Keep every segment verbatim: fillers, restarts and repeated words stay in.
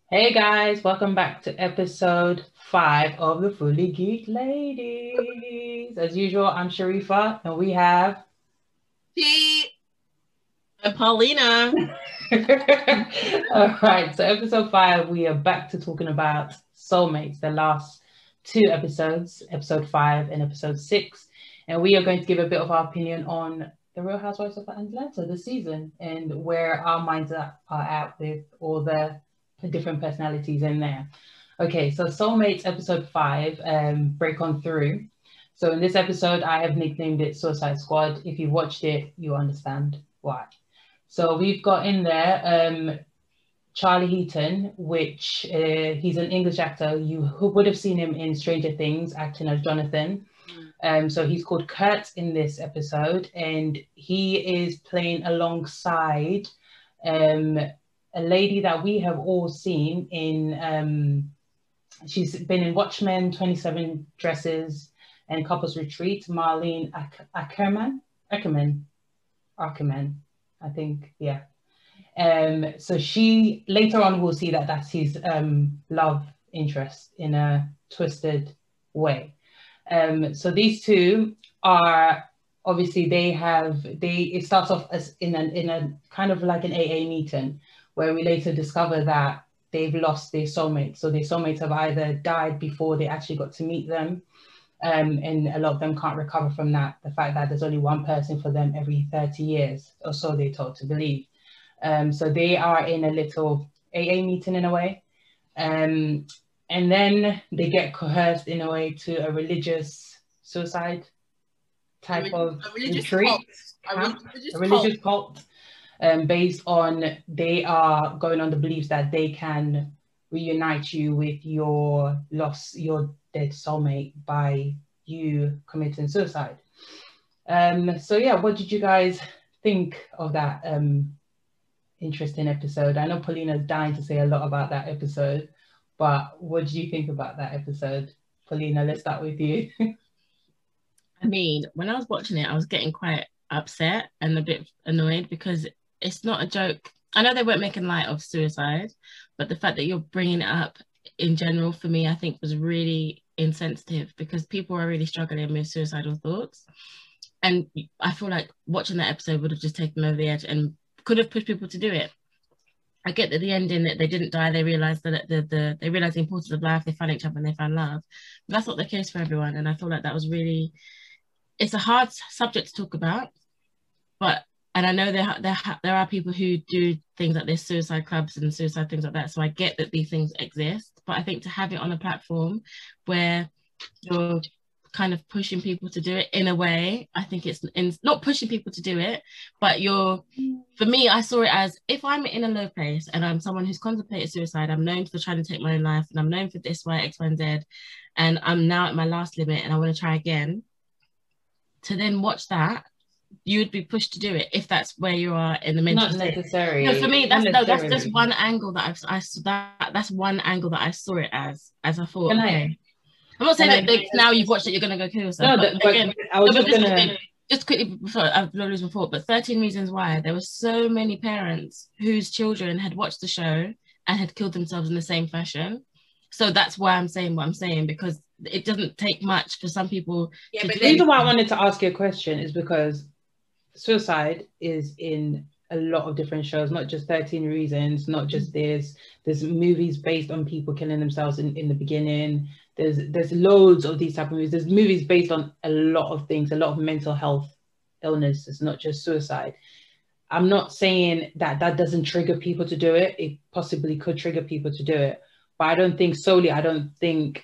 Hey guys, welcome back to episode five of the Fully Geek Ladies. As usual, I'm Sharifa, and we have. She, And Paulina. All right, so episode five, we are back to talking about soulmates, the last two episodes, episode five and episode six. And we are going to give a bit of our opinion on the Real Housewives of Atlanta, the season, and where our minds are, are at with all the different personalities in there. Okay, so Soulmates episode five, um, Break On Through. So in this episode, I have nicknamed it Suicide Squad. If you watched it, you understand why. So we've got in there um, Charlie Heaton, which uh, he's an English actor. You would have seen him in Stranger Things acting as Jonathan. Um, so he's called Kurt in this episode, and he is playing alongside um, a lady that we have all seen in. Um, she's been in Watchmen, twenty-seven Dresses, and Couples Retreat. Marlene Ackerman, Ackerman, Ackerman, I think, yeah. Um, so she later on we'll see that that's his um, love interest in a twisted way. Um, so these two are obviously they have they it starts off as in a in a kind of like an A A meeting where we later discover that they've lost their soulmates. So their soulmates have either died before they actually got to meet them, um, and a lot of them can't recover from that. The fact that there's only one person for them every thirty years, or so they're told to believe. Um, so they are in a little A A meeting in a way. Um, and then they get coerced in a way to a religious suicide type a, of a religious retreat, cult, a camp, religious, a religious cult. cult, um, based on they are going on the beliefs that they can reunite you with your lost, your dead soulmate by you committing suicide. Um, so yeah, what did you guys think of that um, interesting episode? I know Paulina's dying to say a lot about that episode, but what did you think about that episode? Paulina, let's start with you. I mean, when I was watching it, I was getting quite upset and a bit annoyed because it's not a joke. I know they weren't making light of suicide, but the fact that you're bringing it up in general for me, I think was really insensitive because people are really struggling with suicidal thoughts. And I feel like watching that episode would have just taken them over the edge and could have pushed people to do it. I get that the ending that they didn't die, they realized that the, the they realized the importance of life, they found each other and they found love. But that's not the case for everyone. And I feel like that was really it's a hard subject to talk about, but and I know there there there are people who do things like this, suicide clubs and suicide things like that. So I get that these things exist, but I think to have it on a platform where you're kind of pushing people to do it in a way, I think it's in, not pushing people to do it, but you're for me, I saw it as if I'm in a low place and I'm someone who's contemplated suicide, I'm known for trying to take my own life and I'm known for this, Y, X, Y, and Z, and I'm now at my last limit and I want to try again to then watch that, you would be pushed to do it if that's where you are in the mental Not state. necessary. No, for me, that's no, that's just one angle that I've I that that's one angle that I saw it as. As I thought, Can okay. I, I'm not saying can that I, they, now you've watched it, you're gonna go kill yourself. no, But that, but again, I was no, just just, gonna. just quickly before I've not losing thought, but thirteen Reasons Why, there were so many parents whose children had watched the show and had killed themselves in the same fashion. So that's why I'm saying what I'm saying, because it doesn't take much for some people. Yeah, to but do The reason why I anything. wanted to ask you a question is because suicide is in a lot of different shows, not just thirteen Reasons, not just this. There's movies based on people killing themselves in, in the beginning. There's there's loads of these type of movies. There's movies based on a lot of things, a lot of mental health illness. It's not just suicide. I'm not saying that that doesn't trigger people to do it. It possibly could trigger people to do it. But I don't think solely, I don't think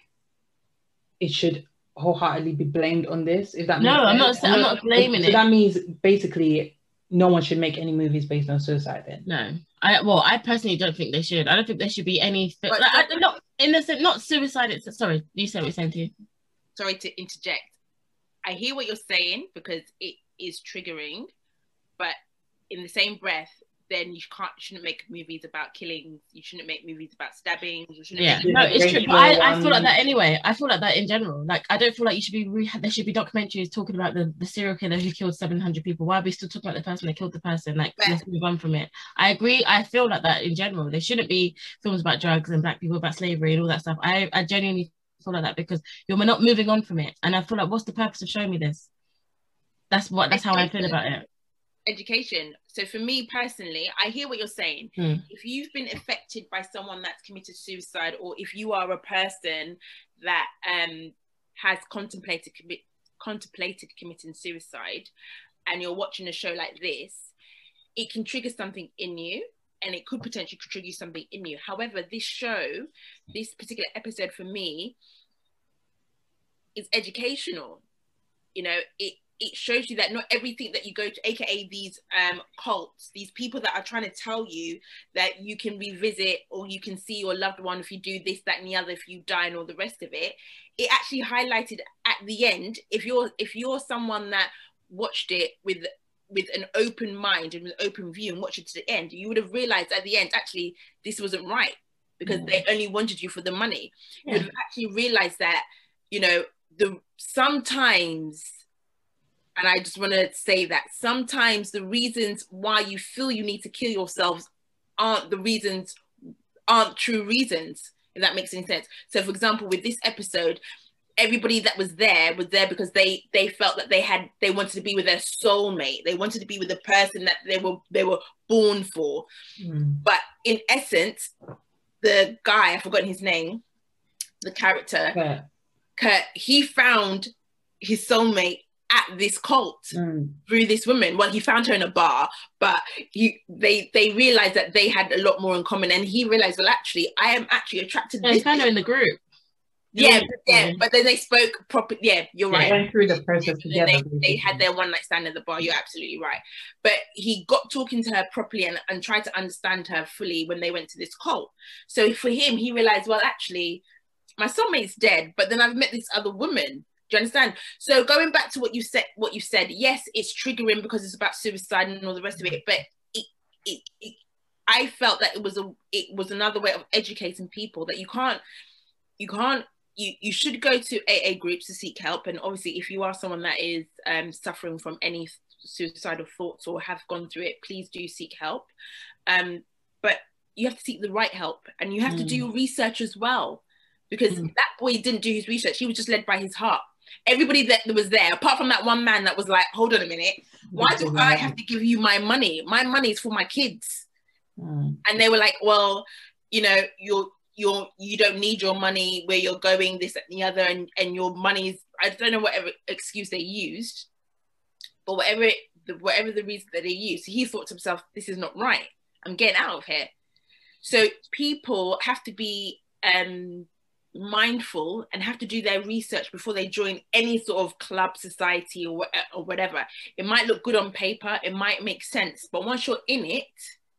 it should wholeheartedly be blamed on this, if that No, makes I'm sense. not. I'm I'm not, not blaming so it. that means basically no one should make any movies based on suicide then. No, I well, I personally don't think they should. I don't think there should be any. Like, but, I, not in the sense, not suicide. It's sorry. You said what you're saying to you. sorry to interject. I hear what you're saying because it is triggering, but in the same breath, then you can't shouldn't make movies about killings. You shouldn't make movies about stabbings. You shouldn't Yeah, make no, it's true. But I, I feel like Um, that anyway. I feel like that in general. Like, I don't feel like you should be. Re- there should be documentaries talking about the, the serial killer who killed seven hundred people. Why are we still talking about the person that killed the person? Like, But- let's move on from it. I agree. I feel like that in general. There shouldn't be films about drugs and black people, about slavery and all that stuff. I, I genuinely feel like that because you're not moving on from it. And I feel like, what's the purpose of showing me this? That's what. That's how I feel about it. Education. So for me personally, I hear what you're saying. Hmm. If you've been affected by someone that's committed suicide, or if you are a person that um has contemplated commit contemplated committing suicide, and you're watching a show like this, it can trigger something in you, and it could potentially trigger something in you. However, this show, this particular episode for me, is educational. You know, it it shows you that not everything that you go to, aka these um cults, these people that are trying to tell you that you can revisit or you can see your loved one if you do this, that, and the other, if you die and all the rest of it. It actually highlighted at the end, if you're if you're someone that watched it with with an open mind and an open view and watched it to the end, you would have realized at the end, actually, this wasn't right, because Mm. they only wanted you for the money. Yeah. You would have actually realized that, you know, the sometimes, and I just want to say that sometimes the reasons why you feel you need to kill yourselves aren't the reasons, aren't true reasons, if that makes any sense. So for example, with this episode, everybody that was there was there because they they felt that they had they wanted to be with their soulmate. They wanted to be with the person that they were they were born for. Mm. But in essence, the guy, I've forgotten his name, the character, Yeah. Kurt, he found his soulmate at this cult Mm. through this woman. Well, he found her in a bar, but he they they realized that they had a lot more in common, and he realized, well, actually, I am actually attracted to Yeah, this. it's kind of in the group. Yeah, but, yeah, but then they spoke proper. Yeah, you're Yeah. right. Went through the process And together. they, they basically. had their one night stand at the bar. You're absolutely right. But he got talking to her properly and, and tried to understand her fully when they went to this cult. So for him, he realized, well, actually, my soulmate's dead, but then I've met this other woman. Do you understand? So going back to what you said, what you said, yes, it's triggering because it's about suicide and all the rest of it. But it, it, it, I felt that it was a, it was another way of educating people that you can't, you can't. You, you should go to A A groups to seek help. And obviously, if you are someone that is um, suffering from any suicidal thoughts or have gone through it, please do seek help. Um, but you have to seek the right help, and you have Mm. to do your research as well. Because Mm. that boy didn't do his research. He was just led by his heart. Everybody that was there, apart from that one man that was like, hold on a minute, why do I have to give you my money? My money is for my kids. Mm. And they were like, well, you know, you're, you're, you don't need your money where you're going, this, that, and the other, and, and your money's, I don't know whatever excuse they used, but whatever, it, the, whatever the reason that they used, he thought to himself, this is not right. I'm getting out of here. So people have to be um, mindful and have to do their research before they join any sort of club, society, or, or whatever. It might look good on paper, it might make sense, but once you're in it,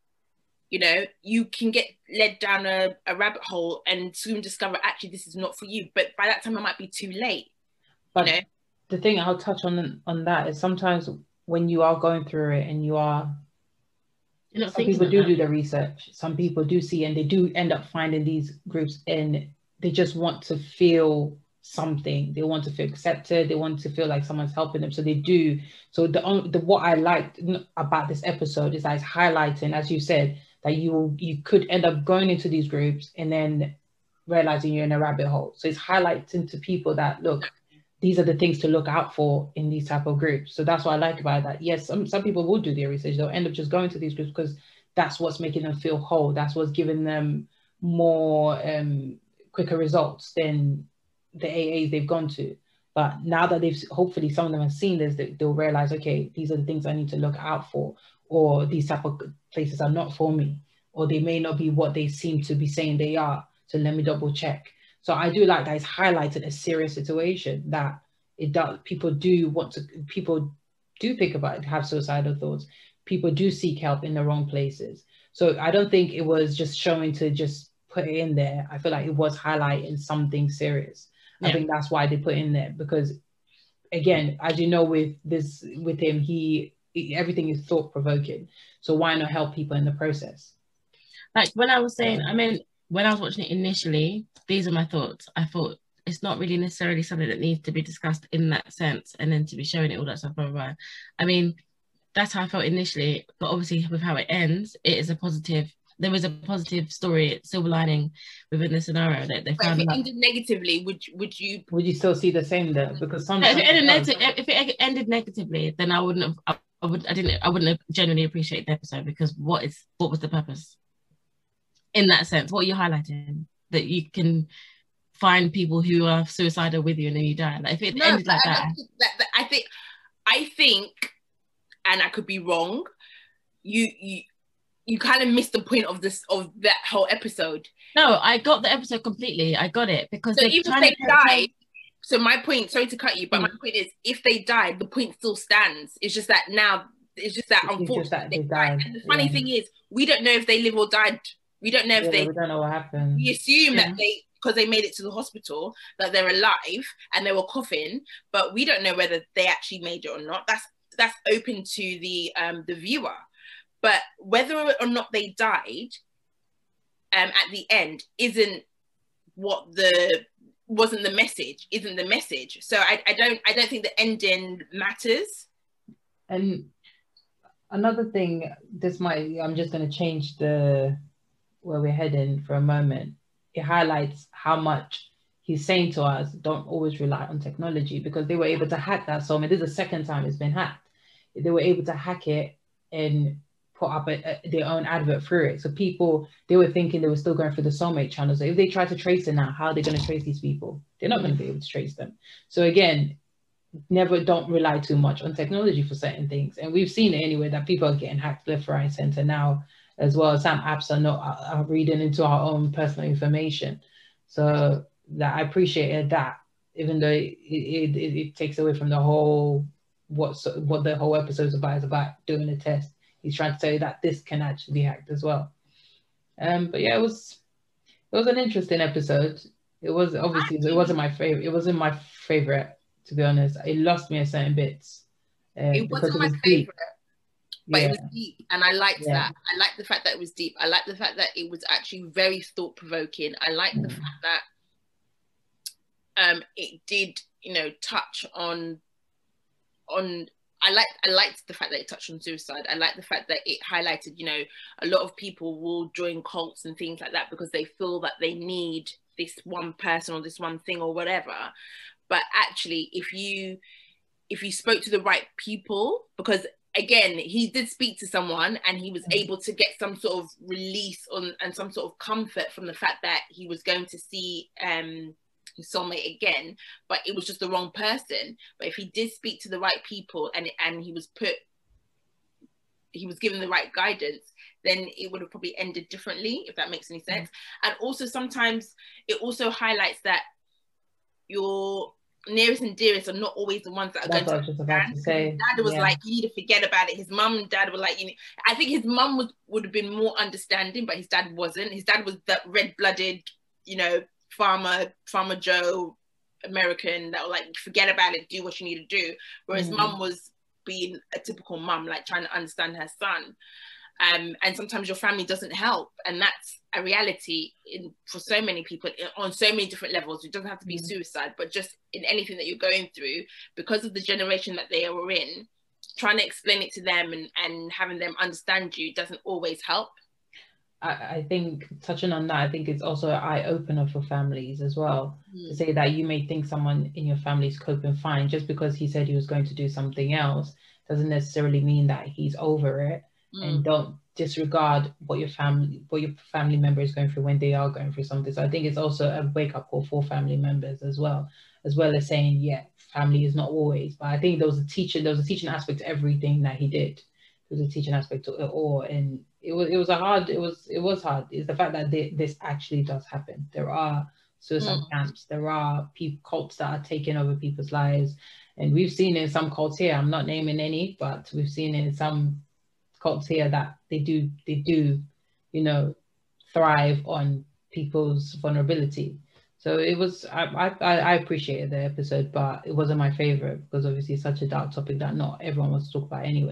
you know, you can get led down a, a rabbit hole and soon discover, actually, this is not for you. But by that time, it might be too late. But you know? the thing I'll touch on on that is sometimes when you are going through it and you are, You're not some thinking people do about do that. the research. Some people do see, and they do end up finding these groups, and they just want to feel something. They want to feel accepted. They want to feel like someone's helping them. So they do. So the on- the what I liked about this episode is that it's highlighting, as you said, that you you could end up going into these groups and then realizing you're in a rabbit hole. So it's highlighting to people that, look, these are the things to look out for in these type of groups. So that's what I like about that. Yes, some, some people will do their research. They'll end up just going to these groups because that's what's making them feel whole. That's what's giving them more um, quicker results than the A As they've gone to. But now that they've, hopefully some of them have seen this, they, they'll realize, okay, these are the things I need to look out for, or these type of places are not for me, or they may not be what they seem to be saying they are. So let me double check. So I do like that it's highlighted a serious situation that it does. People do want to, people do think about it, have suicidal thoughts. People do seek help in the wrong places. So I don't think it was just showing to just put it in there. I feel like it was highlighting something serious. Yeah. I think that's why they put in there, because again, as you know, with this, with him, he everything is thought provoking. So why not help people in the process? Like when I was saying, I mean, when I was watching it initially, these are my thoughts. I thought it's not really necessarily something that needs to be discussed in that sense, and then to be showing it all that stuff, blah, blah, blah. I mean, that's how I felt initially, but obviously with how it ends, it is a positive. There was a positive story, silver lining within the scenario that they But found. if it out. ended negatively, would would you? Would you still see the same there? Because sometimes If it, ended neg- if it ended negatively, then I wouldn't have. I, I would. I didn't. I wouldn't have genuinely appreciate the episode, because what is what was the purpose? In that sense, what are you highlighting? That you can find people who are suicidal with you and then you die. Like if it No, ended like I, that. that, that, I think, I think, and I could be wrong. You you you kind of missed the point of this of that whole episode. No, I got the episode completely. I got it because so they're even trying if they to died. So my point, sorry to cut you, but Mm. my point is, if they died, the point still stands. It's just that now, it's just that It's just unfortunately that they they died. died, And the funny yeah. thing is, we don't know if they live or died. We don't know if yeah, they. we don't know what happened. We assume Yeah. that they, because they made it to the hospital, that they're alive and they were coughing, but we don't know whether they actually made it or not. That's that's open to the um the viewer. But whether or not they died, um, at the end isn't what the wasn't the message. Isn't the message. So I, I don't I don't think the ending matters. And another thing, this might I'm just going to change the where we're heading for a moment. It highlights how much he's saying to us, don't always rely on technology, because they were able to hack that soulmate. This is the second time it's been hacked. They were able to hack it and put up a, a, their own advert through it. So people, they were thinking they were still going through the soulmate channel. So if they try to trace it now, how are they going to trace these people? They're not going to be able to trace them. So again, never don't rely too much on technology for certain things. And we've seen it anyway, that people are getting hacked left, right, and center now as well. Some apps are not are reading into our own personal information. So that I appreciated that, even though it, it, it, it takes away from the whole, what, what the whole episode is about, is about doing a test. He's trying to tell you that this can actually be hacked as well. Um, but yeah, it was, it was an interesting episode. It was obviously, it wasn't my favorite. It wasn't my favorite, to be honest. It lost me at certain bits. Uh, It wasn't it my was favorite. deep. But Yeah. it was deep, and I liked Yeah. that. I liked the fact that it was deep. I liked the fact that it was actually very thought-provoking. I liked the Mm. fact that um, it did, you know, touch on on. I liked I liked the fact that it touched on suicide. I liked the fact that it highlighted, you know, a lot of people will join cults and things like that because they feel that they need this one person or this one thing or whatever. But actually, if you if you spoke to the right people, because again, he did speak to someone and he was able to get some sort of release on and some sort of comfort from the fact that he was going to see um, his soulmate again, but it was just the wrong person. But if he did speak to the right people and and he was put, he was given the right guidance, then it would have probably ended differently, if that makes any sense. Mm-hmm. And also sometimes it also highlights that your nearest and dearest are not always the ones that are That's going what to I was just about to say. Dad was Yeah. like, you need to forget about it. His mum and dad were like, you know, I think his mum was would have been more understanding, but his dad wasn't. His dad was that red-blooded, you know, farmer, farmer Joe American that were like, forget about it, do what you need to do. Whereas Mm. mum was being a typical mum, like trying to understand her son. Um, and sometimes your family doesn't help, and that's a reality in for so many people on so many different levels. It doesn't have to be mm. suicide, but just in anything that you're going through, because of the generation that they are in, trying to explain it to them and, and having them understand you doesn't always help. I, I think touching on that, I think it's also an eye-opener for families as well, mm. to say that you may think someone in your family is coping fine just because he said he was going to do something else doesn't necessarily mean that he's over it. Mm. And don't disregard what your family what your family member is going through when they are going through something. So I think it's also a wake-up call for family members as well, as well as saying, yeah, family is not always. But I think there was a teaching, there was a teaching aspect to everything that he did. There was a teaching aspect to it all, and it was it was a hard, it was it was hard. It's the fact that they, this actually does happen. There are suicide mm. camps, there are people, cults that are taking over people's lives, and we've seen it in some cults here. I'm not naming any, but we've seen it in some cults here that they do they do you know thrive on people's vulnerability. So it was I I, I appreciated the episode, but it wasn't my favorite because obviously it's such a dark topic that not everyone wants to talk about anyway.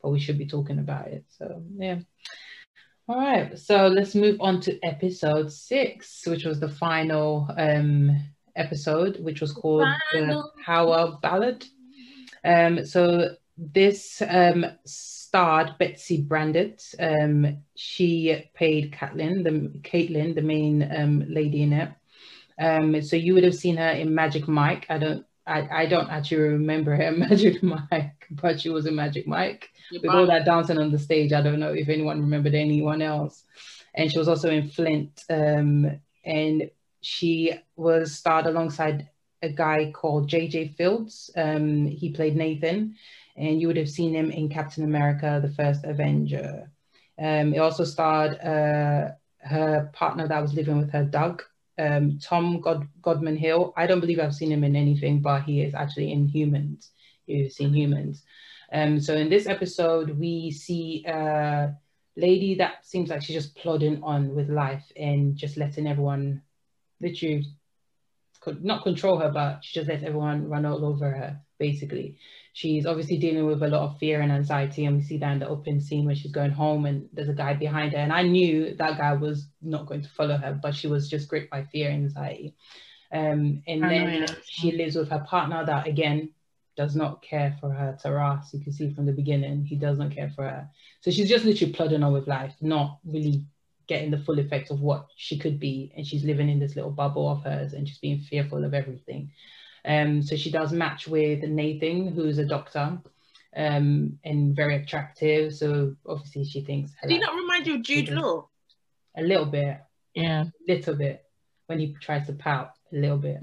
but we should be talking about it. So yeah. All right, so let's move on to episode six, which was the final um, episode, which was called the Power Ballad. Um, so this um, starred Betsy Brandt. Um, she played Caitlin, the Caitlin, the main um, lady in it. Um, so you would have seen her in Magic Mike. I don't, I, I don't actually remember her in Magic Mike, but she was in Magic Mike. You're with all that dancing on the stage. I don't know if anyone remembered anyone else. And she was also in Flint. Um, and she was starred alongside a guy called J J Fields. Um, he played Nathan, and you would have seen him in Captain America, the First Avenger. Um, it also starred uh, her partner that was living with her, Doug, um, Tom God- Godman Hill. I don't believe I've seen him in anything, but he is actually in Humans. You've seen Humans. Um, so in this episode, we see a lady that seems like she's just plodding on with life and just letting everyone literally not control her, but she just lets everyone run all over her, basically. She's obviously dealing with a lot of fear and anxiety, and we see that in the open scene where she's going home and there's a guy behind her. And I knew that guy was not going to follow her, but she was just gripped by fear and anxiety. Um, and then oh, yeah. she lives with her partner that, again, does not care for her. Taras, you can see from the beginning, he does not care for her. So she's just literally plodding on with life, not really getting the full effect of what she could be. And she's living in this little bubble of hers and just being fearful of everything. Um, so she does match with Nathan, who's a doctor, um, and very attractive. So obviously she thinks... Did he not remind you of Jude Law? A little bit. Yeah. A little bit. When he tries to pout. A little bit.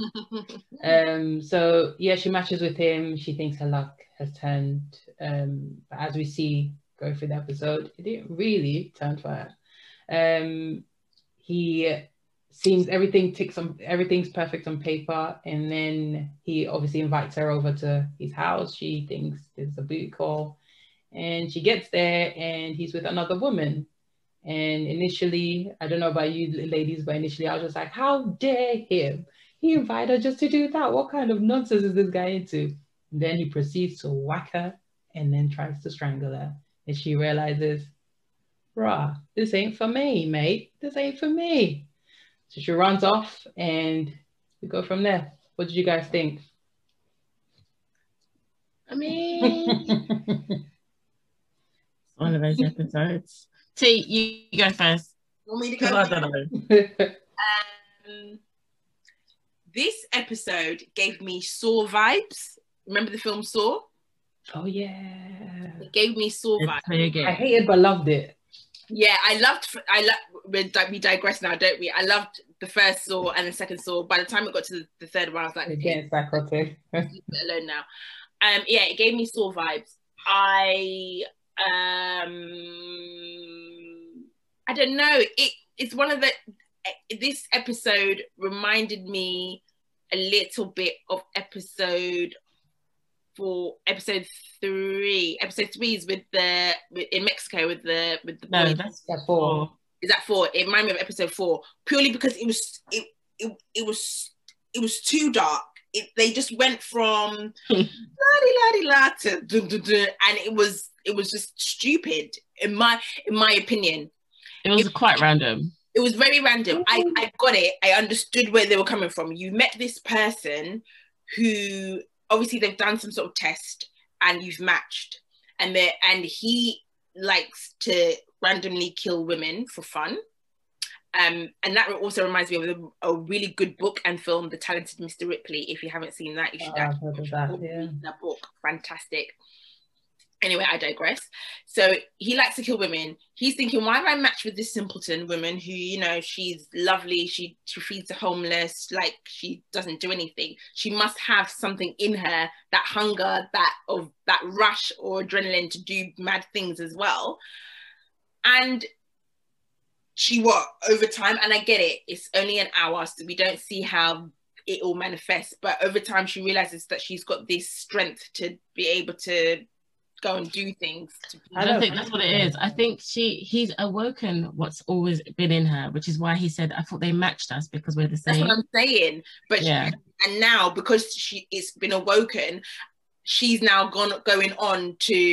um so yeah, she matches with him. She thinks her luck has turned, um but as we see go through the episode, it didn't really turn for her. Um he seems everything ticks on everything's perfect on paper, and then he obviously invites her over to his house. She thinks it's a booty call, and she gets there and he's with another woman. And initially, I don't know about you ladies, but initially I was just like, how dare him? He invited her just to do that. What kind of nonsense is this guy into? And then he proceeds to whack her and then tries to strangle her. And she realizes, rah, this ain't for me, mate. This ain't for me. So she runs off and we go from there. What did you guys think? I mean, it's one of those episodes. T, you, you go first. Want me to go? I don't know. um, this episode gave me Saw vibes. Remember the film Saw? Oh yeah. It gave me Saw vibes. I hated but loved it. Yeah, I loved. I love. We digress now, don't we? I loved the first Saw and the second Saw. By the time it got to the, the third one, I was like, "Again, back okay." Leave it alone now. Um, yeah, it gave me Saw vibes. I um. I don't know. It it's one of the. This episode reminded me a little bit of episode four, episode three. Episode three is with the with, in Mexico with the with the. No, boys. that's that four. Is that four? It reminded me of episode four purely because it was it it, it was it was too dark. It, they just went from la di la di la to dun, dun, dun, and it was it was just stupid in my in my opinion. It was it, quite random. It was very random. I, I got it. I understood where they were coming from. You met this person who obviously they've done some sort of test and you've matched, and they and he likes to randomly kill women for fun. Um, and that also reminds me of a, a really good book and film, The Talented Mister Ripley. If you haven't seen that, you should oh, actually that, yeah. read that book. Fantastic. Anyway, I digress. So he likes to kill women. He's thinking, why have I matched with this simpleton woman who, you know, she's lovely. She, she feeds the homeless. Like, she doesn't do anything. She must have something in her, that hunger, that of that rush or adrenaline to do mad things as well. And she what? Over time, and I get it, it's only an hour, so we don't see how it all manifests. But over time, she realizes that she's got this strength to be able to go and do things. To I don't think that's what it is. I think she he's awoken what's always been in her, which is why he said, I thought they matched us because we're the same. That's what I'm saying. But yeah. she, and now because she it's been awoken, she's now gone going on to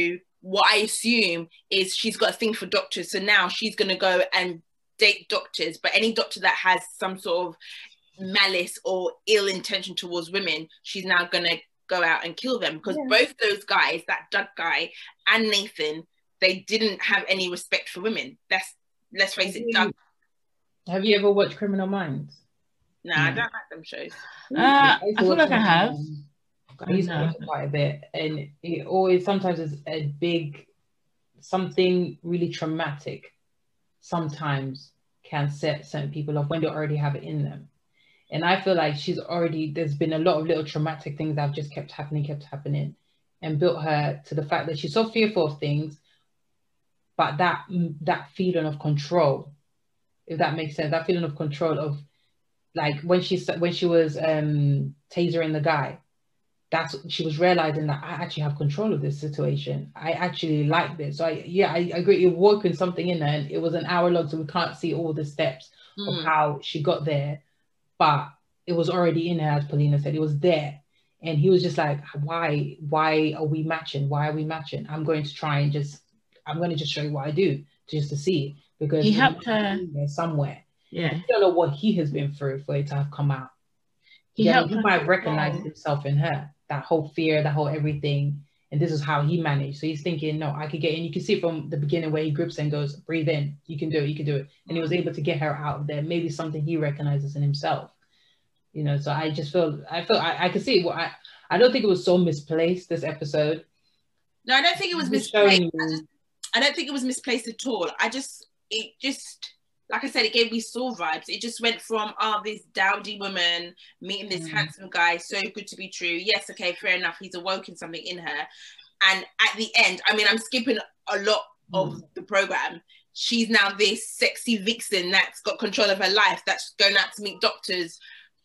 what I assume is she's got a thing for doctors. So now she's going to go and date doctors, but any doctor that has some sort of malice or ill intention towards women, she's now going to go out and kill them. Because yeah. both those guys, that Doug guy and Nathan, they didn't have any respect for women. That's, let's face have it, you, Doug. Have you ever watched Criminal Minds? Nah, no, I don't like them shows. Uh, I, I feel like I have. I used to watch it quite a bit, and it always sometimes is a big something really traumatic. Sometimes can set certain people off when they already have it in them, and I feel like she's already there's been a lot of little traumatic things that have just kept happening, kept happening, and built her to the fact that she's so fearful of things, but that that feeling of control, if that makes sense, that feeling of control of like when she when she was um tasering the guy. That's she was realizing that I actually have control of this situation. I actually like this. So I, yeah, I, I agree. It woke in something in her, and it was an hour long, so we can't see all the steps mm. of how she got there. But it was already in her, as Paulina said. It was there, and he was just like, "Why? Why are we matching? Why are we matching? I'm going to try and just, I'm going to just show you what I do, just to see because he helped her somewhere. Yeah, you don't know what he has been through for it to have come out. He yeah, helped he might recognize himself in her. That whole fear, that whole everything, and this is how he managed. So he's thinking, no, I could get in. You can see from the beginning where he grips and goes, breathe in, you can do it, you can do it. And he was able to get her out of there. Maybe something he recognizes in himself. You know, so I just feel, I feel, I, I can see, well, I, I don't think it was so misplaced, this episode. No, I don't think it was misplaced. I, just, I don't think it was misplaced at all. I just, it just, like I said, it gave me Saw vibes. It just went from, oh, this dowdy woman meeting this mm. handsome guy, so good to be true. Yes, okay, fair enough. He's awoken something in her. And at the end, I mean, I'm skipping a lot mm. of the program. She's now this sexy vixen that's got control of her life, that's going out to meet doctors.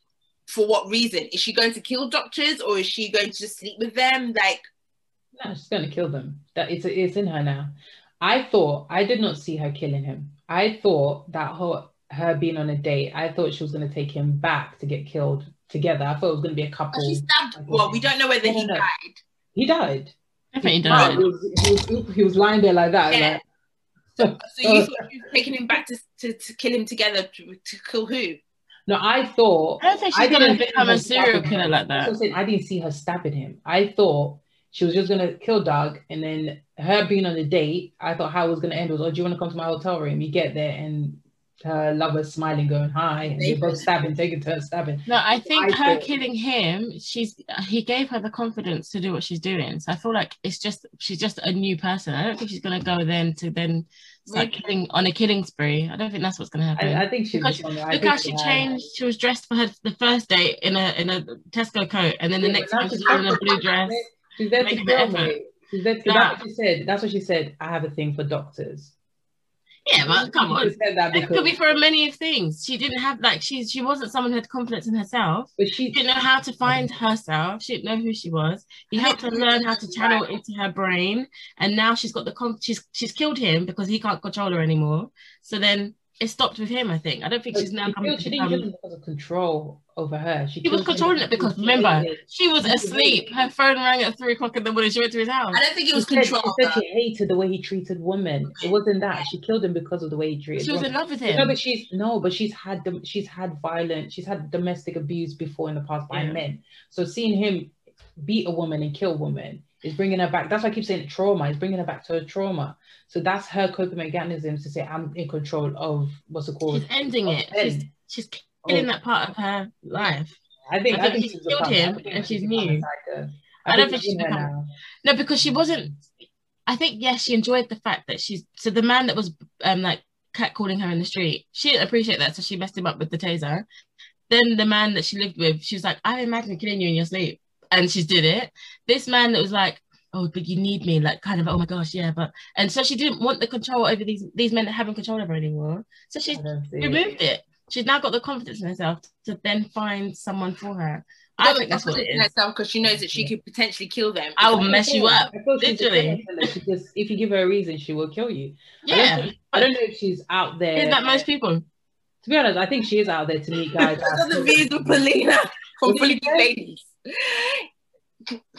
For what reason? Is she going to kill doctors, or is she going to just sleep with them? Like, no, she's going to kill them. That it's, it's in her now. I thought, I did not see her killing him. I thought that whole, her being on a date, I thought she was going to take him back to get killed together. I thought it was going to be a couple. But she stabbed, well, we don't know whether he know. died. He died. I think he died. He was, he, was, he was lying there like that. Yeah. Like, so, so you thought she was taking him back to, to, to kill him together, to, to kill who? No, I thought... I don't think she's going to become a serial killer like that. I'm saying, I didn't see her stabbing him. I thought she was just going to kill Doug, and then her being on a date, I thought how it was going to end was, oh, do you want to come to my hotel room? You get there, and her lover's smiling, going, hi, and they're both stabbing, taking turns stabbing. No, I think I her thought, killing him, she's he gave her the confidence to do what she's doing. So I feel like it's just, she's just a new person. I don't think she's going to go then to then start really? killing on a killing spree. I don't think that's what's going to happen. I, I think she's... Because, look how she changed. She was dressed for her the first date in a in a Tesco coat, and then the yeah, next time she's wearing a blue dress. She's there to kill me. She's there to, nah. That's what she said. That's what she said. I have a thing for doctors. Yeah, but come on. It could be for many of things. She didn't have, like, she, she wasn't someone who had confidence in herself. But she, she didn't know how to find herself. She didn't know who she was. He helped her learn how to channel it into her brain. And now she's got the, she's she's killed him because he can't control her anymore. So then it stopped with him, I think. I don't think but she's now she coming to She didn't kill him because of control over her. She, she was controlling it because, remember, she was asleep. Her phone rang at three o'clock in the morning. She went to his house. I don't think it was she control. Said, she said she hated the way he treated women. It wasn't that. She killed him because of the way he treated She was women. in love with him. No, but she's, no, but she's had, she's had violent, she's had domestic abuse before in the past by yeah. men. So seeing him beat a woman and kill a woman is bringing her back. That's why I keep saying trauma. It's bringing her back to her trauma. So that's her coping mechanisms to say, I'm in control of what's it called? She's ending it. She's, she's killing oh. that part of her life. I think, I think, I think she's killed him and she's new. I, I don't think she's become... now. No, because she wasn't. I think, yes, she enjoyed the fact that she's. So the man that was um like catcalling her in the street, she didn't appreciate that, so she messed him up with the taser. Then the man that she lived with, she was like, I imagine killing you in your sleep. And she did it. This man that was like, oh, but you need me, like kind of, oh my gosh, yeah, but, and so she didn't want the control over these these men that haven't control over her anymore. So she removed it. She's now got the confidence in herself to then find someone for her. I think that's what it is. Because she knows that she could potentially kill them. I will mess you up, literally. She just, if you give her a reason, she will kill you. Yeah. I don't, think, I don't know if she's out there. Isn't that most people? To be honest, I think she is out there to meet guys. That's the views of Paulina from Fully Ladies.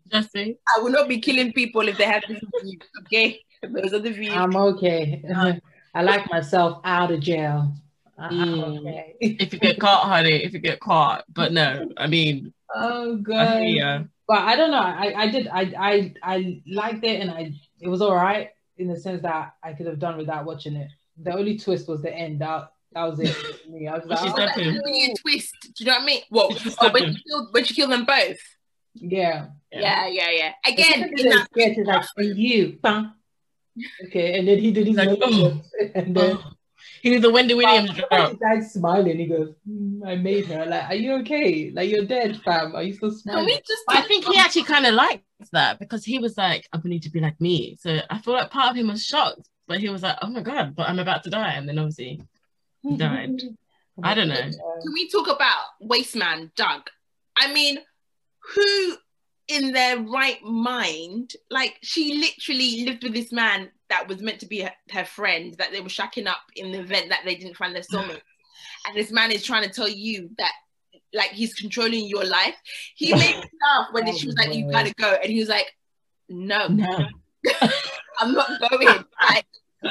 Jesse. I will not be killing people if they have this view. Okay, those are the views. I'm okay. I like myself out of jail. I'm Mm. okay. If you get caught, honey, if you get caught. But no, I mean, Oh I god. hear ya. But I don't know. I, I did I, I I liked it, and I it was all right in the sense that I could have done without watching it. The only twist was the end. That that was it for me. I was Well, like, she's oh, not him. Give you a twist. Do you know what I mean? Well, She's oh, when him. she killed when she killed them both. yeah. Yeah, yeah, yeah. And Again, she in that scared, she's like, and you, bang. Okay, and then he did his Like, like, oh. and then Oh. He did the Wendy Williams he drop. died smiling. He goes, "Mm, I made her." Like, are you okay? Like, you're dead, fam. Are you still Can smiling? we just? But I think he actually kind of liked that because he was like, I need to be like me. So I feel like part of him was shocked, but he was like, oh my God, but I'm about to die. And then obviously he died. I don't know. Can we talk about Wasteman Doug? I mean, who in their right mind, like she literally lived with this man that was meant to be her, her friend, that they were shacking up in the event that they didn't find their soulmate. And this man is trying to tell you that like he's controlling your life. He made me laugh when Oh, she was like, you boy. gotta go. And he was like, no, No. I'm not going. Like,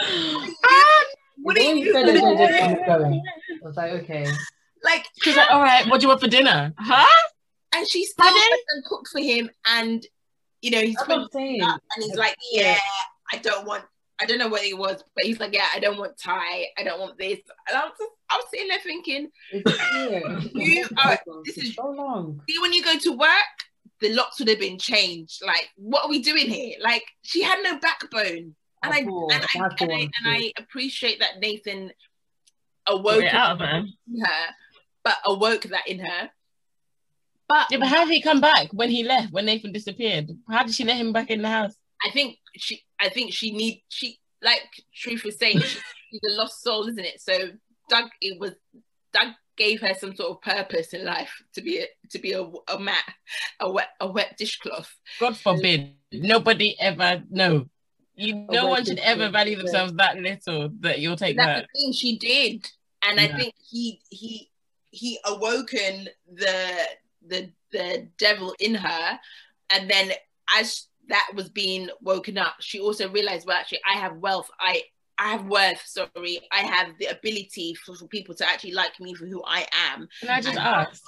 what are When you you said that, doing? they just kept going. I was like, okay. Like, She's like, all right, what do you want for dinner? Huh? and she still Pardon? went and cooked for him, and you know he's That's what I'm saying. up and he's like, yeah, I don't want, I don't know what it was, but he's like, yeah, I don't want Thai, I don't want this. And I was just, I was sitting there thinking, It's clear. You are- this is- so long. see, when you go to work, the locks would have been changed. Like, what are we doing here? Like, she had no backbone, and I At all. and I, That's the and I one and too. I appreciate that Nathan awoke Get out of her. in her, but awoke that in her. But Yeah, but how did he come back when he left, when Nathan disappeared? How did she let him back in the house? I think she, I think she need, she, like Truth was saying, she, she's a lost soul, isn't it? So Doug, it was, Doug gave her some sort of purpose in life to be a, to be a, a mat, a wet, a wet dishcloth. God forbid. Nobody ever, no. You, no wet one should ever dishcloth, value yeah. themselves that little that you'll take That's that. the thing, she did. And I Yeah. think he, he, he awoken the, the, the devil in her. And then as that was being woken up, she also realized, well, actually, I have wealth. I, I have worth, sorry. I have the ability for, for people to actually like me for who I am. Can I just And- ask?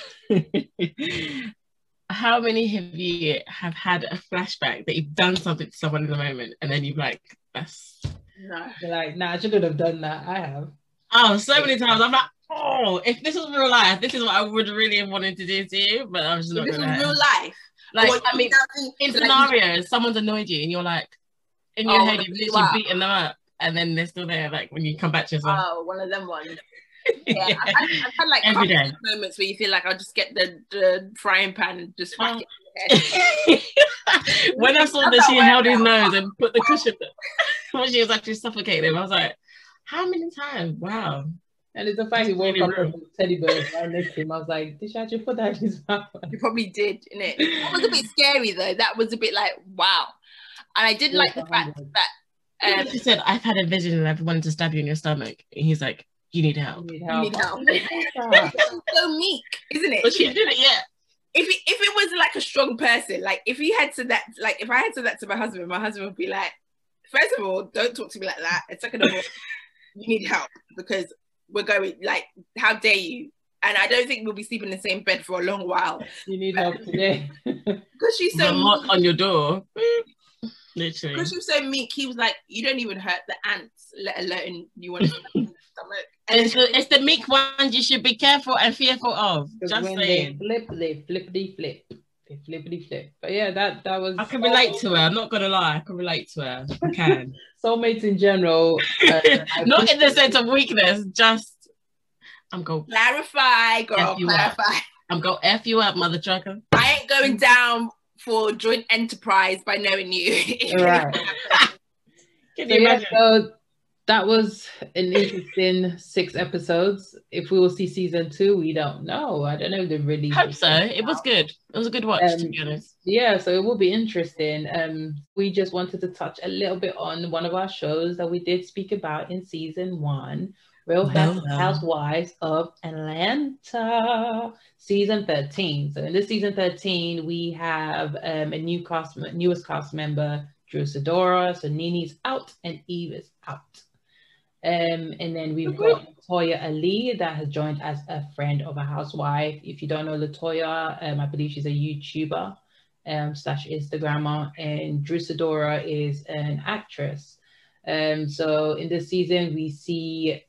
How many have you have had a flashback that you've done something to someone in the moment and then you've like, that's No. You're like, nah, I shouldn't have done that. I have. oh, so many times I'm like, oh, if this was real life, this is what I would really have wanted to do to you, but I'm just If not this was gonna. real life. Like, Or I mean, you in so like, scenarios, someone's annoyed you and you're like, in your Oh, head, beat you've you literally up. beaten them up, and then they're still there. Like when you come back to yourself, oh, one of them ones. Yeah, I've, had, I've had like Every couple day. moments where you feel like I'll just get the, the frying pan and just whack it in the head. when I saw that she held his nose and put the cushion when she was actually suffocating him, I was like, how many times? Wow. And it's the fact he woke Really up rude. with a teddy bear right next to him. I was like, did she actually put that in his mouth? You probably did, innit? That was a bit scary though. That was a bit like, wow. And I did like the fact that um, She said, I've had a vision and I've wanted to stab you in your stomach. And he's like, you need help. You need you help. need help. Yeah. It's so meek, isn't it? But she did it, yeah. if it, if it was like a strong person, like if he had said that, like if I had said that to my husband, my husband would be like, first of all, don't talk to me like that. And second of all, you need help because we're going, like, how dare you? And I don't think we'll be sleeping in the same bed for a long while. You need help today. Because she's The so knock meek. on your door. Literally. Because she was so meek, he was like, you don't even hurt the ants, let alone you want to stomach. And it's the, it's the meek ones you should be careful and fearful of. Because Just when saying. they flip, they flippity flip. They flippity flip. But yeah, that that was. I can relate to her. I'm not gonna lie. I can relate to her. I can. Soulmates in general. Uh, I Not in the appreciate- sense of weakness. Just I'm go. Clarify, girl, F you up. clarify. I'm go f you up, mother trucker. I ain't going down for joint enterprise by knowing you. Right. Can So you yeah, imagine? so that was an interesting six episodes. If we will see season two, we don't know. I don't know if they really hope so. It was good. It was a good watch, um, to be honest. Yeah, so it will be interesting. Um, we just wanted to touch a little bit on one of our shows that we did speak about in season one, Real House- Housewives of Atlanta, season thirteen. So in this season thirteen, we have um, a new cast, newest cast member, Drew Sidora. So Nene's out and Eve is out. Um, and then we've got Latoya Ali that has joined as a friend of a housewife. If you don't know Latoya, um, I believe she's a YouTuber um, slash Instagrammer, and Drew Sidora is an actress. Um, so in this season, we see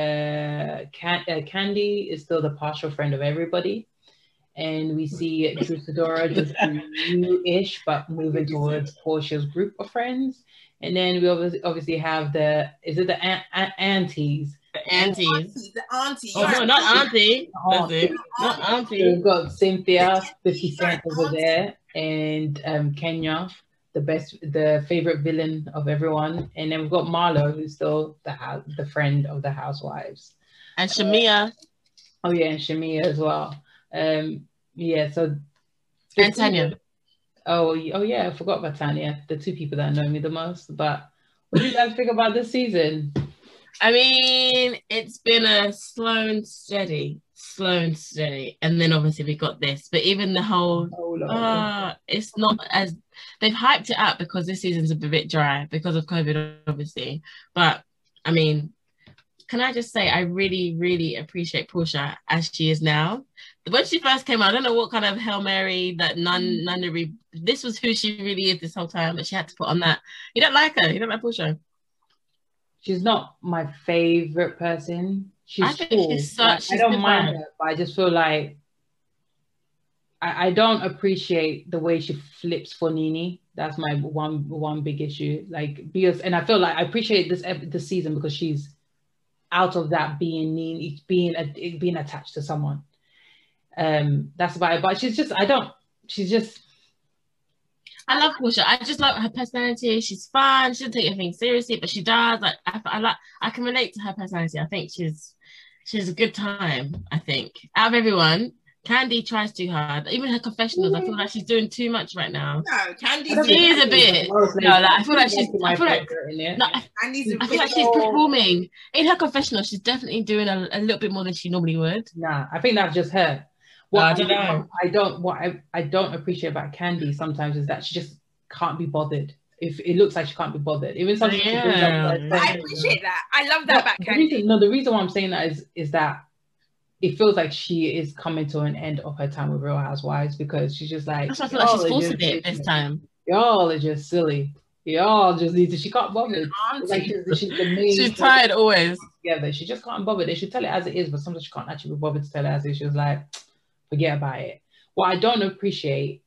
uh, Can- uh, Candy is still the partial friend of everybody. And we see Drew Sidora just new-ish, but moving towards Portia's group of friends. And then we obviously, obviously have the, is it the an- an- aunties? The aunties. The auntie. Oh, no, not auntie. That's it. Not So auntie. we've got Cynthia, fifty Cent over there, and um, Kenya, the best, the favorite villain of everyone. And then we've got Marlo, who's still the house, the friend of the housewives. And Shamia. Oh yeah, and Shamia as well. Um, yeah, so And Tanya. Oh, oh yeah, I forgot about Tanya, the two people that know me the most. But what do you guys think about this season? I mean, it's been a slow and steady, slow and steady. And then obviously we got this. But even the whole, Oh, Lord. uh, it's not as, they've hyped it up because this season's a bit dry because of COVID, obviously. But I mean, can I just say, I really, really appreciate Portia as she is now. When she first came out, I don't know what kind of Hail Mary, that nun, nunnery, this was who she really is this whole time, but she had to put on that. You don't like her? You don't like Portia? She's not my favorite person. She's I think cool. she's so- Like, she's I don't good mind vibe. her, but I just feel like I, I don't appreciate the way she flips for Nene. That's my one one big issue. Like because, and I feel like I appreciate this ep- this season because she's out of that being Nene, being a, being attached to someone. Um, that's about it. But she's just, I don't. She's just. I love Portia. I just love her personality. She's fun. She doesn't take anything seriously, but she does. Like I, I like. I can relate to her personality. I think she's she's a good time. I think out of everyone, Candy tries too hard. Even her confessionals, I feel like she's doing too much right now. No, Candy's She is a bit. No, like, I feel like she's. I feel like. No, I, Candy's I feel like she's performing in her confessional. She's definitely doing a, a little bit more than she normally would. Nah, I think that's just her. What I don't know. I don't. What I, I don't appreciate about Candy sometimes is that she just can't be bothered. If it looks like she can't be bothered, even sometimes she brings Yeah. up her- I appreciate that. I love that No, about the Candy. reason, no, the reason why I'm saying that is is that it feels like she is coming to an end of her time with Real Housewives because she's just like, That's why I feel like she's y'all are forcing just it this silly. time. Y'all are just silly. Y'all just need to. She can't bother. An It's like auntie. she's, she's the main. She's tired always. Together. She just can't bother. They should tell it as it is, but sometimes she can't actually be bothered to tell it as it is. She was like, forget about it. What I don't appreciate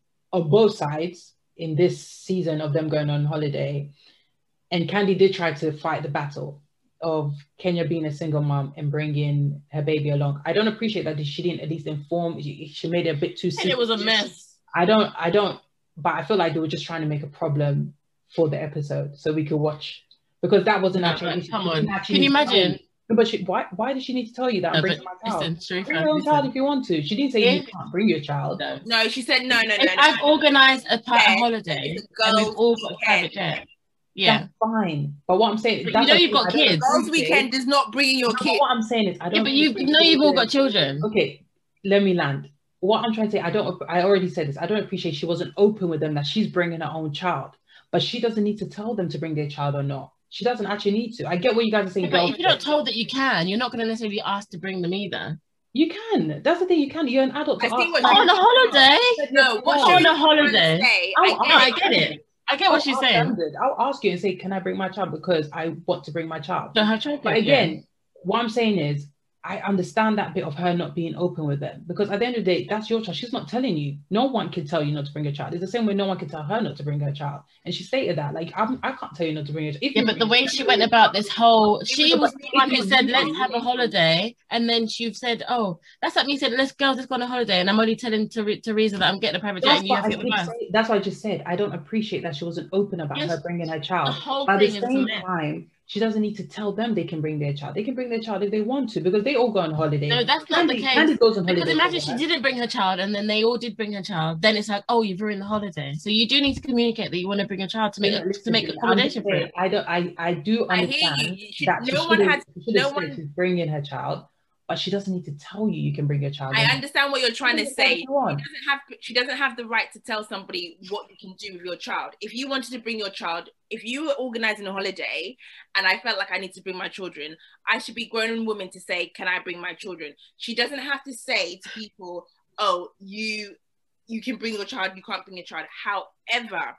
on both sides in this season of them going on holiday, and Candy did try to fight the battle of Kenya being a single mom and bringing her baby along. I don't appreciate that she didn't at least inform. She, she made it a bit too. I think it was a mess. I don't. I don't. But I feel like they were just trying to make a problem for the episode so we could watch because that wasn't No, actually. but come she on. didn't actually Can you need to tell imagine? No, but she, why? Why did she need to tell you that? I'm No, bringing but my child. listen, Sharifa, Bring your own listen. child if you want to. She didn't say Yeah. you can't bring your child. No. No, she said no, no, no. If no, I've no. organised a, pa- a Yeah, holiday it's a and we've girls' all got a weekend. private jet, yeah. That's fine. But what I'm saying, But that's you know what you've I got don't kids. Girls' appreciate. weekend does not bring in your No, but kid. what I'm saying is, I don't. Yeah, but you appreciate know you've all the- got children. Okay, let me land. What I'm trying to say, I don't. I already said this. I don't appreciate she wasn't open with them that she's bringing her own child, but she doesn't need to tell them to bring their child or not. She doesn't actually need to. I get what you guys are saying. Yeah, but girls if you're not do. told that you can, you're not going to necessarily ask to bring them either. You can. That's the thing. You can. You're an adult. To I see ask. what Oh, on a holiday? No, what Oh, she on a was trying to holiday. say, I'll I No, get I it. get it. I get what she's I'll saying. standard. I'll ask you and say, "Can I bring my child?" Because I want to bring my child. So her child. But again, what I'm saying is, I understand that bit of her not being open with them because at the end of the day, that's your child. She's not telling you. No one can tell you not to bring a child. It's the same way no one can tell her not to bring her child. And she stated that, like, I'm, I can't tell you not to bring your child. If Yeah, you but the bring- way she went about this whole, she was the one who If said, you- let's have a holiday. And then she said, oh, that's like me saying, let's girls, let's go on a holiday. And I'm only telling Ter- Teresa that I'm getting a private jet That's and you what, have I to get the did bus. say, that's what I just said. I don't apprate that she wasn't open about Yes. her bringing her The child. whole But at the thing is a same mess. time, she doesn't need to tell them they can bring their child. They can bring their child if they want to, because they all go on holiday. No, that's Candy, not the case. Candy goes on because holiday. imagine she didn't bring her child and then they all did bring her child. Then it's like, oh, you've ruined the holiday. So you do need to communicate that you want to bring a child to make Yeah, to make accommodation for it. I don't. I I do I hear understand you. You should- that she no one should've- has- she should've no said one- she's bringing her child, but she doesn't need to tell you you can bring your child. I in. understand what you're trying to She say. doesn't She want. doesn't have she doesn't have the right to tell somebody what you can do with your child. If you wanted to bring your child, if you were organizing a holiday and I felt like I need to bring my children, I should be grown women to say, can I bring my children? She doesn't have to say to people, oh, you you can bring your child, you can't bring your child. However,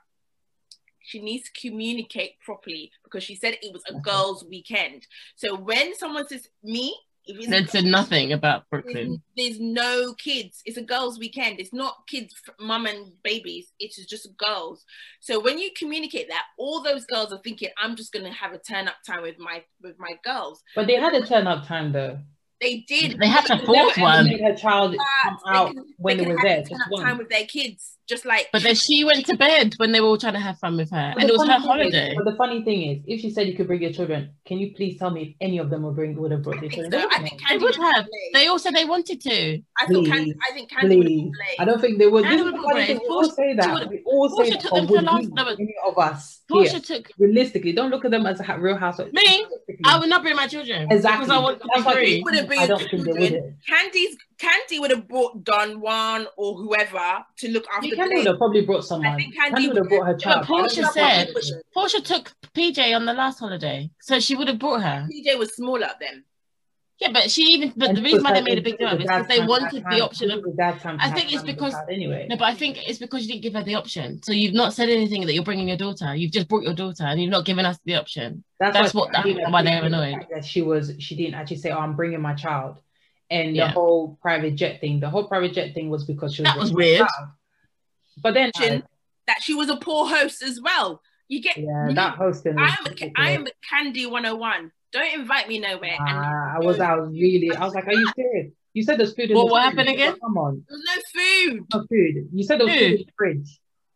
she needs to communicate properly, because she said it was a girls' weekend. So when someone says me, if it's They said nothing about there's, Brooklyn. there's no kids. It's a girls' weekend. It's not kids, mum and babies. It's just girls. So when you communicate that, all those girls are thinking, I'm just gonna have a turn up time with my with my girls. But they had a turn up time though. They did. They had to They force never one. She made her child But come they out can- when they they can were have there. a turn Just up one. time with their kids, just like. But then she went to bed when they were all trying to have fun with her, But and the it was her funny thing is- holiday. But the funny thing is, if she said you could bring your children, can you please tell me if any of them would bring would have brought their I think children? so. They I wouldn't think have. They Candy would would have. play. They all said they wanted to. I thought Candy. Please, I think Candy would Please, play. I don't think they would. Candy This is would the funny play. thing. We all Portia- say she that. would- We all say Portia that. took But them to would last- you, no, but- any of us Portia here, took realistically, don't look at them as a ha- real housewives. me. Realistically. I would not bring my children Exactly. because I want to That's be why free. they Would have been I don't think they children. would. Candy's Candy would have brought Don Juan or whoever to look after You Candy Blake. would have probably brought someone. I think Candy Candy would have would- brought her But child. I don't Portia think said Portia would. Portia took P J on the last holiday, so she would have brought her. P J was smaller then. Yeah, but she even. But And the it reason was why they her- made a it big was deal the of it is dad's because they time to wanted have the time- option it of. was the dad's time to I have think it's time with the because child anyway. No, but I think it's because you didn't give her the option. So you've not said anything that you're bringing your daughter. You've just brought your daughter, and you've not given us the option. That's what- I that's didn't why they're appreciate the annoyed. fact That she was, she didn't actually say, "Oh, I'm bringing my child," and Yeah. the whole private jet thing. The whole private jet thing was because she was. That was bringing her weird. child. But then, Chin. That she was a poor host as well. You get. yeah, you- that hosting. I was am. A, ridiculous. I am a Candy one oh one. Don't invite me nowhere. And Ah, I was, I was really, I was like, "Are you serious?" You said there's food in What- the what fridge. happened again? Come on, there was no food. no food. You said there was food in Food. the fridge.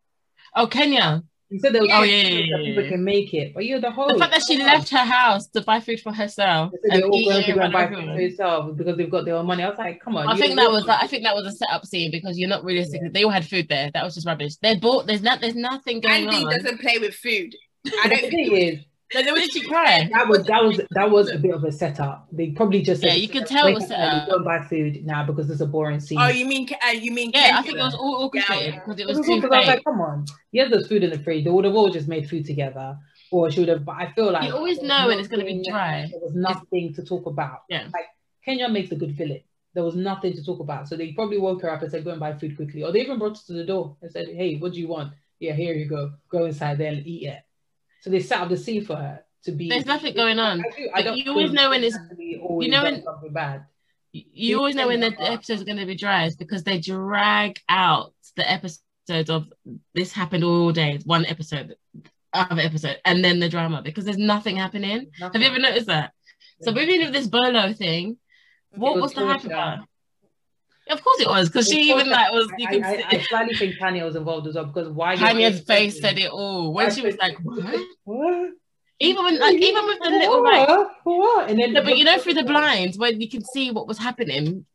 Oh, Kenya. You said there was Oh, food yeah, in the yeah, fridge that yeah, people yeah. can make it, but you're the host. The fact that she Come on. left her house to buy food for herself They said and they're all eat going it to in go and front of buy food for everyone. themselves because they've got their own money. I was like, come on. I you- think you- that was. I think that was a setup scene because you're not realistic. Yeah. They all had food there. That was just rubbish. They bought. There's not. There's nothing going Candy on. doesn't play with food. I The don't thing think. It was, is, no, there What was did she cry? that was that was that was a bit of a setup. They probably just said, Yeah, you could tell it "Wake was up set early, up. Go and buy food now because there's a boring scene." Oh, you mean? Uh, you mean? Yeah, I Kenya? think it was all orchestrated Yeah. because it It was was too all 'cause I was like, fake. come on. Yes, there's food in the fridge. They would have all just made food together, or she would have. But I feel like You always there was know when it's going to be nothing- dry. There was nothing to talk about. Yeah. Like Kenya makes a good fillet. There was nothing to talk about, so they probably woke her up and said, "Go and buy food quickly," or they even brought it to the door and said, "Hey, what do you want? Yeah, here you go. Go inside there and eat it." So they set up the scene for her to be. There's nothing going on. I, do, I But don't you always think know when it's- Natalie always know does when- something bad. You always know when the episodes are going to be dry is because they drag out the episodes of this happened all day, one episode, other episode, and then the drama because there's nothing happening. Have you ever noticed that? So even if this Bolo thing, what was was the hype Portia. about? Of course it was because she even like was. You I, can I, I see slightly think Tanya was involved as well because why? Tanya's face said it all when she was like, "What?" What? Even when, like, even with the little like, What? What? And then, no, but you know, through the blinds when you can see what was happening,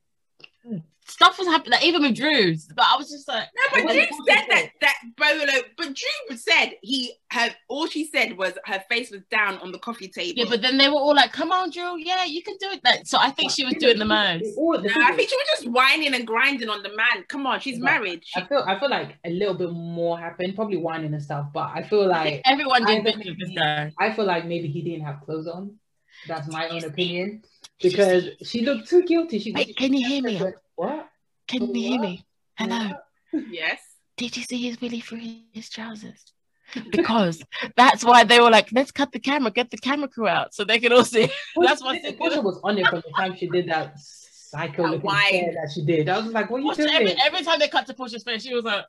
stuff was happening. Like, even with Drew's, but I was just like, No, but What Drew did you said say? that that Bolo. But Drew said he her. All she said was her face was down on the coffee table. yeah. But then they were all like, "Come on, Drew, yeah, you can do it." Like, so I think she was doing the most. All the No, thing I is, think she was just whining and grinding on the man. Come on, she's Yeah. married. She, I feel I feel like a little bit more happened, probably whining and stuff. But I feel I like think everyone did either bitch of this maybe- guy. I feel like maybe he didn't have clothes on. That's my own opinion because she looked too guilty. She, Wait, can you hear me? What? Can you hear me? Hello. yes. Did you see his Willie through his trousers? Because that's why they were like, let's cut the camera, get the camera crew out so they can all see. That's why I said- Portia was on it from the time she did that psycho That looking wine. stare that she did. I was just like, what are you Portia, doing? every, every time they cut to Portia's face, she was like,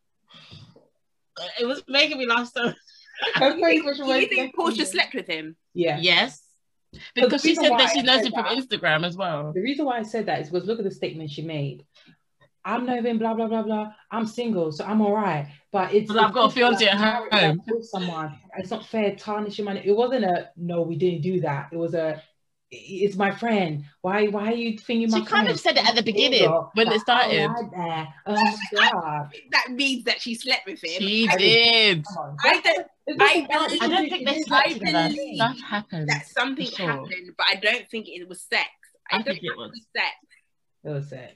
it was making me laugh so. Her You face think, was do you right think next Portia to me. slept with him? Yeah. Yes. Because the she reason said why that she I knows said him from that- Instagram as well. The reason why I said that is because look at the statement she made. I'm not even blah blah blah blah. I'm single, so I'm all right. But it's, But it's I've got a fiance like, at like, home. with someone. It's not fair tarnishing my. It wasn't a no. We didn't do that. It was a. It's my friend. Why? Why are you thinking my She friend? kind of said it at the beginning Single. when Like, it started. all right there. Oh my god. That means that she slept with him. She I, did. Come on. I don't. It's I nothing bad. believe- I don't think they slept I together. believe Stuff happened. that something for sure. happened, but I don't think it was sex. I, I don't think think it was. sex. It was sex.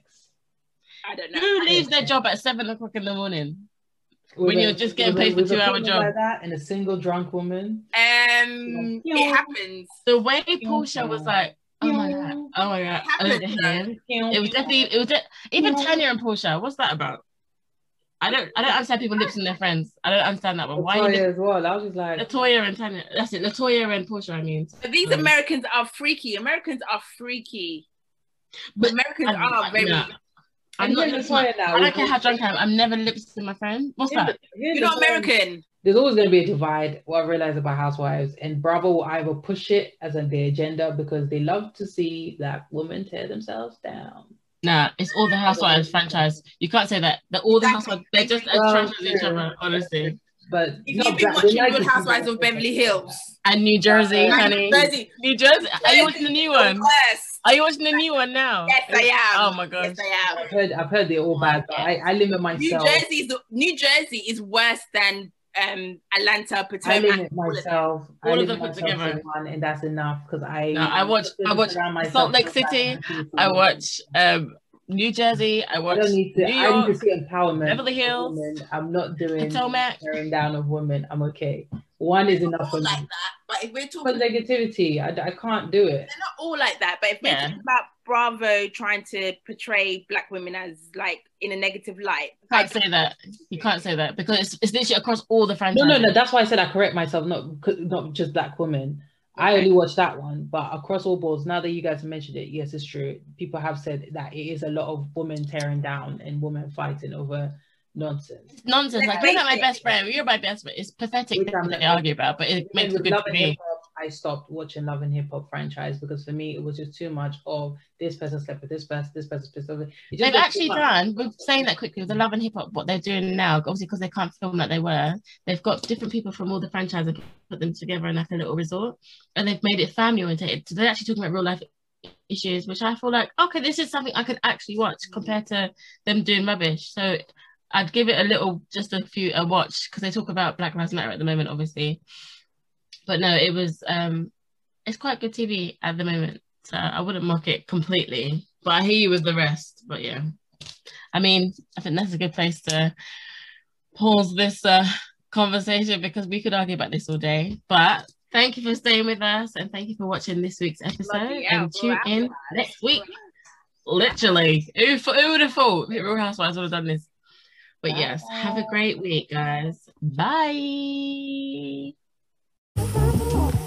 I don't know. Who I leaves don't their know. job at seven o'clock in the morning? With When a- you're just getting with a- paid for with a two-hour woman job. like that and a single drunk woman. Um, Yeah. it happens. The way Portia was like, oh my god, oh my god, I don't Happened, hear. It was definitely, it was de- even Tanya and Portia. What's that about? I don't, I don't understand people lip sync their friends. I don't understand that one. Why? Latoya You as well. I was just like, Latoya and Tanya. That's it. Latoya and Portia. I mean, But these Um, Americans are freaky. Americans are freaky. But Americans I'm- are very. yeah. I'm and not. here's lip-syncing- Latoya now. I don't care how drunk I am. I'm never lip syncing my friend. What's Here's that? the- here's You're the not thing. American. There's always going to be a divide. What I realize about housewives, and Bravo will either push it as on their agenda because they love to see black women tear themselves down. Nah, it's all the Housewives franchise. You can't say that. They're all the Housewives. They're just as Well, trash as each true. other, honestly. But If not you've been black- they watching like Real to see Housewives black of Beverly women. Hills, And New Jersey, Yeah. honey. Jersey, New Jersey. Are you watching the new one? Yes, Are you watching the new one now? yes, I am. Oh my gosh. Yes, I am. I've heard, I've heard they're all bad, but I, I limit New myself. Jersey is New Jersey is worse than um Atlanta, I Potomac. limit all of them. myself. I All of limit them put myself together. to one, and that's enough because I. No, I watch- I watch surround myself Salt Lake with black City. people. I watch um New Jersey. I I watch don't need to. New I need York. to see empowerment. Beverly of Hills, women. I'm not doing Potomac. tearing down of women. I'm okay. One is They're enough not for all me. like that, but if we're For talking, negativity, I, I can't do it. they're not all like that. But if we're Yeah. talking about Bravo trying to portray black women as like in a negative light, You can't say that. You can't say that because it's, it's literally across all the No, franchises. no, no. That's why I said I correct myself. Not not just black women. I Okay. only watched that one, but across all boards. Now that you guys have mentioned it, yes, it's true. People have said that it is a lot of women tearing down and women fighting over nonsense. It's nonsense. Like, Let's you're not my face it. best friend. You're my best friend. It's pathetic Which thing I'm- that they argue about, but it Even makes it with good Love for and me. Hip Hop, I stopped watching Love and Hip Hop franchise because for me it was just too much of this person slept with this person, this person's pissed over. It just They've got too actually much. done, with saying that quickly, with the Love and Hip Hop, what they're doing now, obviously because they can't film like they were, they've got different people from all the franchises and put them together in like a little resort, and they've made it family oriented. So they're actually talking about real life issues, which I feel like, okay, this is something I could actually watch compared to them doing rubbish. So I'd give it a little, just a few, a watch, because they talk about Black Lives Matter at the moment, obviously. But no, it was, um, it's quite good T V at the moment. So I wouldn't mock it completely, but I hear you with the rest. But yeah, I mean, I think that's a good place to pause this uh, conversation because we could argue about this all day. But thank you for staying with us and thank you for watching this week's episode. Bloody hell, And tune Real in Housewives. next week. Literally, who, who would have thought Real Housewives would have done this? But yes, have a great week, guys. Bye.